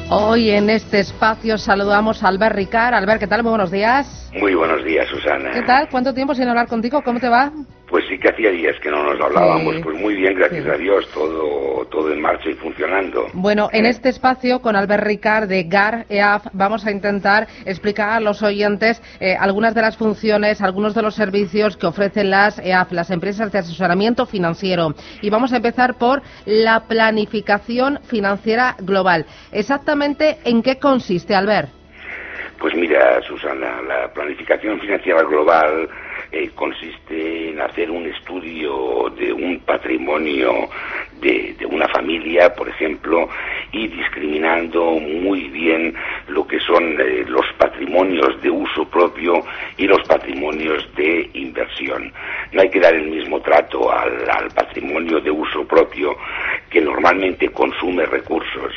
Hoy en este espacio saludamos a Albert Ricart. Albert, ¿qué tal? Muy buenos días. Muy buenos días, Susana. ¿Qué tal? ¿Cuánto tiempo sin hablar contigo? ¿Cómo te va? Pues sí que hacía días que no nos hablábamos. Sí. Pues muy bien, gracias a Dios, todo en marcha y funcionando. Bueno, en este espacio con Albert Ricart de GAR EAF vamos a intentar explicar a los oyentes algunas de las funciones, algunos de los servicios que ofrecen las EAF, las empresas de asesoramiento financiero. Y vamos a empezar por la planificación financiera global. Exactamente, ¿en qué consiste, Albert? Pues mira, Susana, la planificación financiera global consiste en hacer un estudio de un patrimonio de una familia, por ejemplo, y discriminando muy bien lo que son los patrimonios de uso propio y los patrimonios de inversión. No hay que dar el mismo trato al patrimonio de uso propio, que normalmente consume recursos,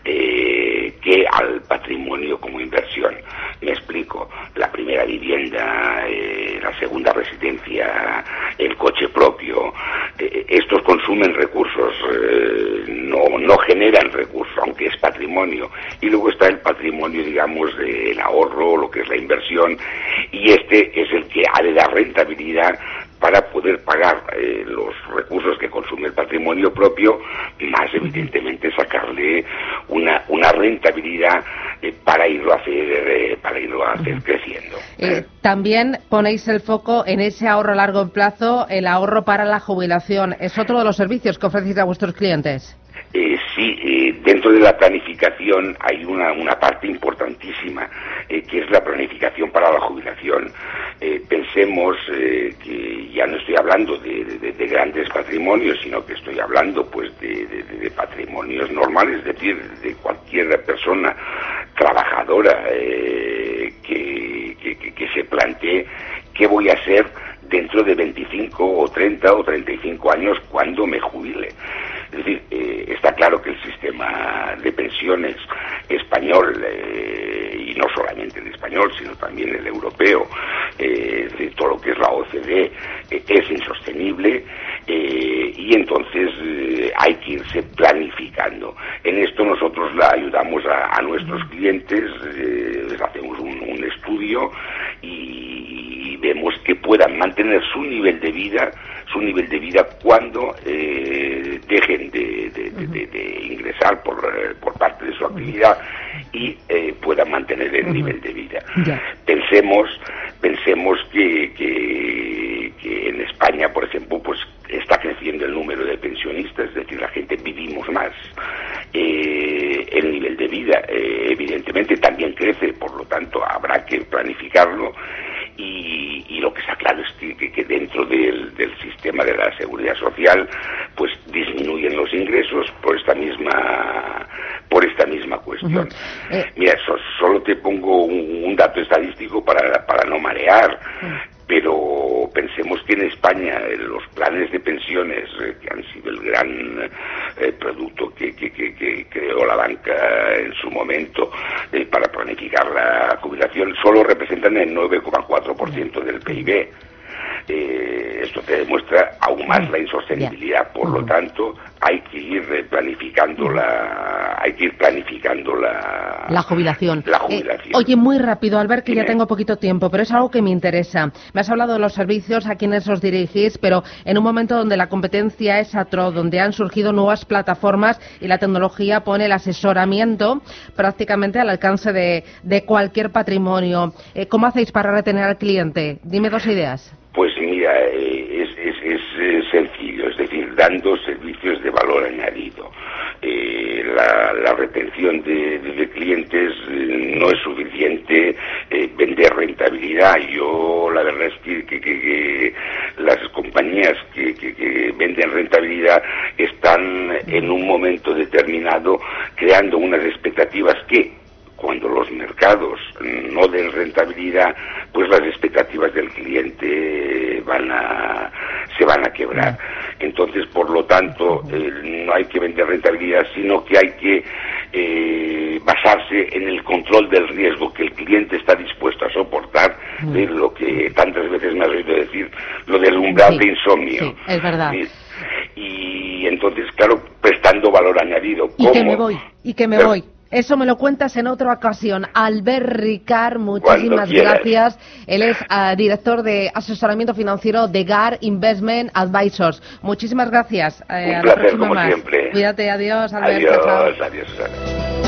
que al patrimonio como inversión. Me explico. La primera vivienda, la segunda residencia, el coche propio, estos consumen recursos, no generan recursos, aunque es patrimonio. Y luego está el patrimonio, digamos, del ahorro, lo que es la inversión, y este es el que ha de dar rentabilidad para poder pagar los recursos que consume el patrimonio propio, más evidentemente sacarle una rentabilidad para irlo a hacer creciendo. También ponéis el foco en ese ahorro a largo plazo, el ahorro para la jubilación. ¿Es otro de los servicios que ofrecéis a vuestros clientes? Sí, dentro de la planificación hay una parte importantísima, que es la planificación para la jubilación. Pensemos que ya no estoy hablando de grandes patrimonios, sino que estoy hablando pues de patrimonios normales, es decir, de cualquier persona trabajadora que se plantee qué voy a hacer dentro de 25 o 30 o 35 años cuando me jubile. Es decir, está claro que el sistema de pensiones español, y no solamente el español, sino también el europeo, de todo lo que es la OCDE, es insostenible, y entonces hay que irse planificando. En esto nosotros la ayudamos a nuestros clientes, les hacemos un estudio y vemos que puedan mantener su nivel de vida cuando dejen de ingresar por parte de su actividad y puedan mantener el nivel de vida. Pensemos que en España, por ejemplo, pues está creciendo el número de pensionistas, es decir, la gente vivimos más. El nivel de vida evidentemente también crece, por lo tanto habrá que planificarlo, y lo que está claro es que dentro del sistema de la seguridad social pues disminuyen los ingresos por esta misma cuestión. Mira, solo te pongo un dato estadístico para no marear, pero pensemos que en España los planes de pensiones, que han sido el gran producto que creó la banca en su momento para planificar la jubilación, solo representan el 9,4% del PIB. Esto te demuestra aún más la insostenibilidad. Por lo tanto, hay que ir planificando la jubilación. Oye, muy rápido, Albert, que ya tengo poquito tiempo, pero es algo que me interesa. Me has hablado de los servicios, a quienes os dirigís, pero en un momento donde la competencia es atroz, donde han surgido nuevas plataformas y la tecnología pone el asesoramiento prácticamente al alcance de cualquier patrimonio. ¿Cómo hacéis para retener al cliente? Dime dos ideas. Pues mira, es sencillo, es decir, dando servicios de valor añadido. La retención de clientes no es suficiente vender rentabilidad. Yo la verdad es que las compañías que venden rentabilidad están en un momento determinado creando unas expectativas que, cuando los mercados no den rentabilidad, pues las expectativas del cliente se van a quebrar. Entonces, por lo tanto, no hay que vender rentabilidad, sino que hay que basarse en el control del riesgo que el cliente está dispuesto a soportar, lo que tantas veces me has oído decir, lo del umbral de insomnio. Sí, es verdad. Y entonces, claro, prestando valor añadido. ¿Y que me voy? Eso me lo cuentas en otra ocasión. Albert Ricart, muchísimas gracias. Él es director de asesoramiento financiero de GAR Investment Advisors. Muchísimas gracias. Un placer, como siempre. Cuídate, adiós, Albert. Adiós, Chao. adiós, Susana.